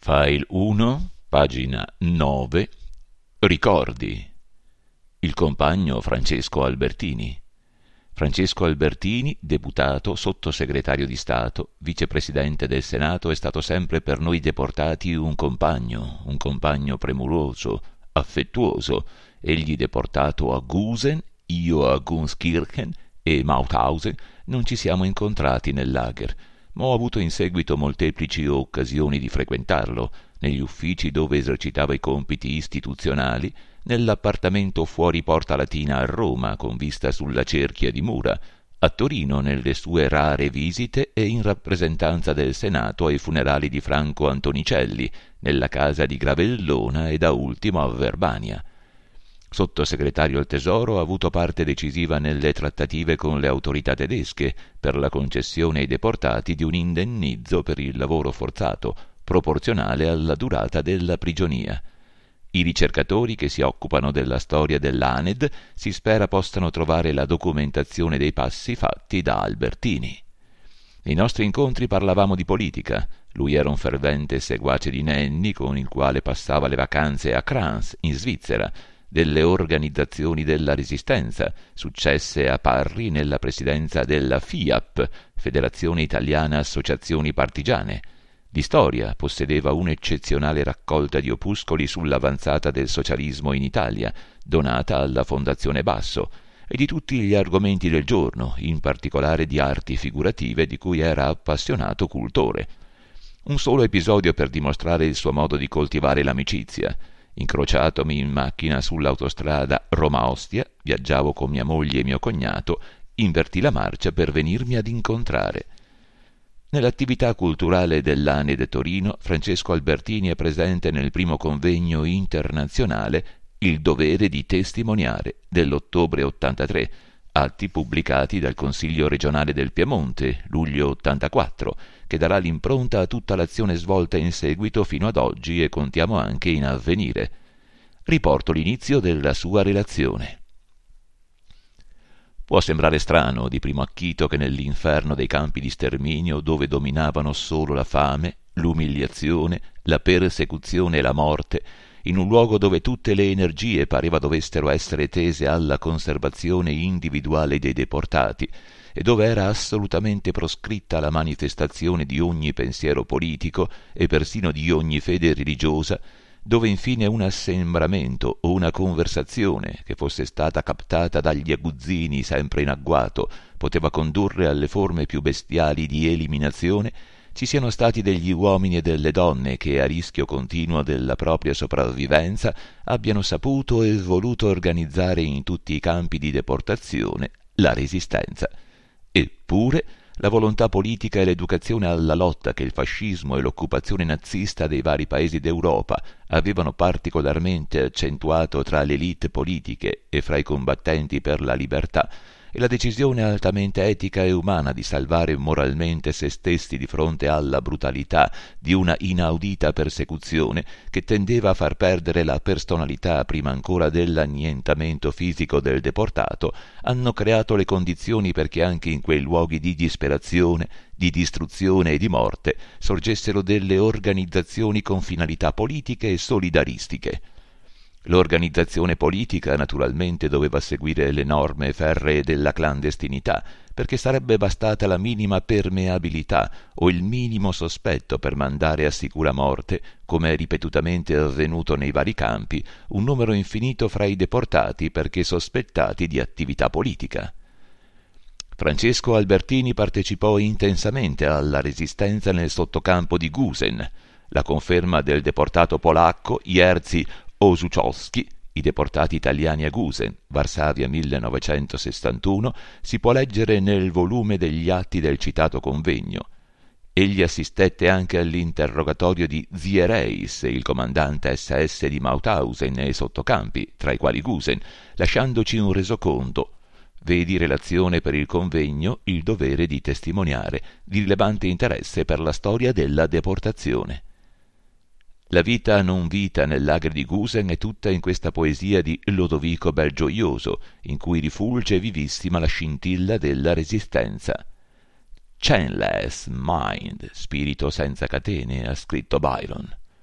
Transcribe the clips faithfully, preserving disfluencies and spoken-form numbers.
File uno, pagina nove. Ricordi. Il compagno Francesco Albertini. Francesco Albertini, deputato, sottosegretario di Stato, vicepresidente del Senato, è stato sempre per noi deportati un compagno, un compagno premuroso, affettuoso. Egli deportato a Gusen, io a Gunskirchen e Mauthausen non ci siamo incontrati nel lager, ma ho avuto in seguito molteplici occasioni di frequentarlo, negli uffici dove esercitava i compiti istituzionali, nell'appartamento fuori Porta Latina a Roma con vista sulla cerchia di Mura, a Torino nelle sue rare visite e in rappresentanza del Senato ai funerali di Franco Antonicelli, nella casa di Gravellona e da ultimo a Verbania. Sottosegretario al Tesoro, ha avuto parte decisiva nelle trattative con le autorità tedesche per la concessione ai deportati di un indennizzo per il lavoro forzato, proporzionale alla durata della prigionia. I ricercatori che si occupano della storia dell'A N E D si spera possano trovare la documentazione dei passi fatti da Albertini. Nei nostri incontri parlavamo di politica. Lui era un fervente seguace di Nenni, con il quale passava le vacanze a Crans, in Svizzera, delle organizzazioni della Resistenza, successe a Parri nella presidenza della F I A P, Federazione Italiana Associazioni Partigiane. Di storia possedeva un'eccezionale raccolta di opuscoli sull'avanzata del socialismo in Italia, donata alla Fondazione Basso, e di tutti gli argomenti del giorno, in particolare di arti figurative di cui era appassionato cultore. Un solo episodio per dimostrare il suo modo di coltivare l'amicizia. Incrociatomi in macchina sull'autostrada Roma-Ostia, viaggiavo con mia moglie e mio cognato, invertì la marcia per venirmi ad incontrare. Nell'attività culturale dell'A N E D Torino, Francesco Albertini è presente nel primo convegno internazionale Il dovere di testimoniare dell'ottobre ottantatré, atti pubblicati dal Consiglio regionale del Piemonte, luglio ottantaquattro, che darà l'impronta a tutta l'azione svolta in seguito fino ad oggi e contiamo anche in avvenire. Riporto l'inizio della sua relazione. Può sembrare strano di primo acchito che nell'inferno dei campi di sterminio, dove dominavano solo la fame, l'umiliazione, la persecuzione e la morte, in un luogo dove tutte le energie pareva dovessero essere tese alla conservazione individuale dei deportati e dove era assolutamente proscritta la manifestazione di ogni pensiero politico e persino di ogni fede religiosa, dove infine un assembramento o una conversazione che fosse stata captata dagli aguzzini sempre in agguato poteva condurre alle forme più bestiali di eliminazione, ci siano stati degli uomini e delle donne che, a rischio continuo della propria sopravvivenza, abbiano saputo e voluto organizzare in tutti i campi di deportazione la resistenza. Eppure la volontà politica e l'educazione alla lotta che il fascismo e l'occupazione nazista dei vari paesi d'Europa avevano particolarmente accentuato tra le élite politiche e fra i combattenti per la libertà, e la decisione altamente etica e umana di salvare moralmente se stessi di fronte alla brutalità di una inaudita persecuzione che tendeva a far perdere la personalità prima ancora dell'annientamento fisico del deportato, hanno creato le condizioni perché anche in quei luoghi di disperazione, di distruzione e di morte sorgessero delle organizzazioni con finalità politiche e solidaristiche. L'organizzazione politica naturalmente doveva seguire le norme ferree della clandestinità, perché sarebbe bastata la minima permeabilità o il minimo sospetto per mandare a sicura morte, come è ripetutamente avvenuto nei vari campi, un numero infinito fra i deportati perché sospettati di attività politica. Francesco Albertini partecipò intensamente alla resistenza nel sottocampo di Gusen. La conferma del deportato polacco Jerzy Osuchowski, i deportati italiani a Gusen, Varsavia millenovecentosessantuno, si può leggere nel volume degli atti del citato convegno. Egli assistette anche all'interrogatorio di Ziereis, il comandante S S di Mauthausen nei sottocampi, tra i quali Gusen, lasciandoci un resoconto. Vedi relazione per il convegno Il dovere di testimoniare, di rilevante interesse per la storia della deportazione. La vita non vita nel lager di Gusen è tutta in questa poesia di Lodovico Belgioioso, in cui rifulge vivissima la scintilla della resistenza. Chainless mind, spirito senza catene, ha scritto Byron.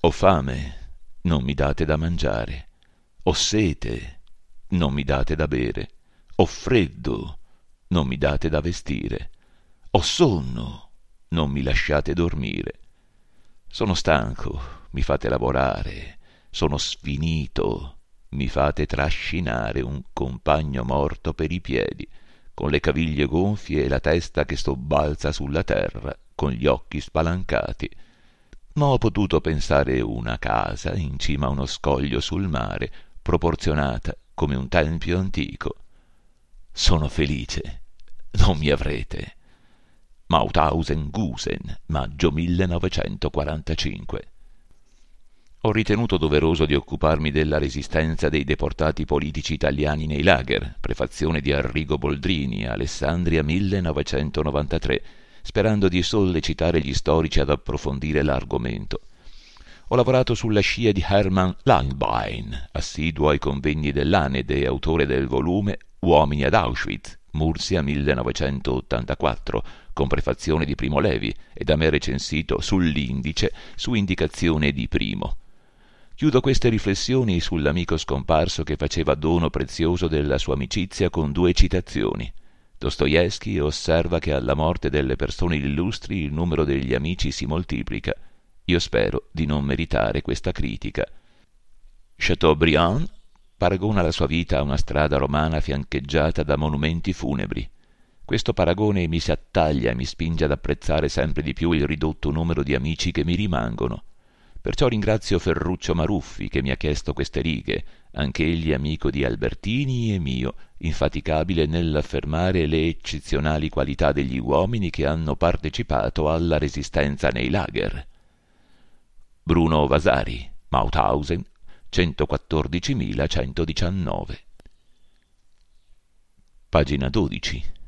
Ho fame, non mi date da mangiare. Ho sete, non mi date da bere. Ho freddo, non mi date da vestire. Ho sonno, non mi lasciate dormire. Sono stanco, mi fate lavorare. Sono sfinito, mi fate trascinare un compagno morto per i piedi, con le caviglie gonfie e la testa che sobbalza sulla terra, con gli occhi spalancati. Ma ho potuto pensare una casa in cima a uno scoglio sul mare, proporzionata come un tempio antico. Sono felice, non mi avrete. Mauthausen Gusen, maggio millenovecentoquarantacinque. Ho ritenuto doveroso di occuparmi della resistenza dei deportati politici italiani nei lager, prefazione di Arrigo Boldrini, Alessandria millenovecentonovantatré, sperando di sollecitare gli storici ad approfondire l'argomento. Ho lavorato sulla scia di Hermann Langbein, assiduo ai convegni dell'Anede e autore del volume Uomini ad Auschwitz, Mursia millenovecentottantaquattro, con prefazione di Primo Levi, e da me recensito sull'Indice su indicazione di Primo. Chiudo queste riflessioni sull'amico scomparso che faceva dono prezioso della sua amicizia con due citazioni. Dostoevskij osserva che alla morte delle persone illustri il numero degli amici si moltiplica. Io spero di non meritare questa critica. Chateaubriand paragona la sua vita a una strada romana fiancheggiata da monumenti funebri. Questo paragone mi si attaglia e mi spinge ad apprezzare sempre di più il ridotto numero di amici che mi rimangono. Perciò ringrazio Ferruccio Maruffi che mi ha chiesto queste righe, anch'egli amico di Albertini e mio, infaticabile nell'affermare le eccezionali qualità degli uomini che hanno partecipato alla resistenza nei lager. Bruno Vasari, Mauthausen, centoquattordicimilacentodiciannove. Pagina dodici.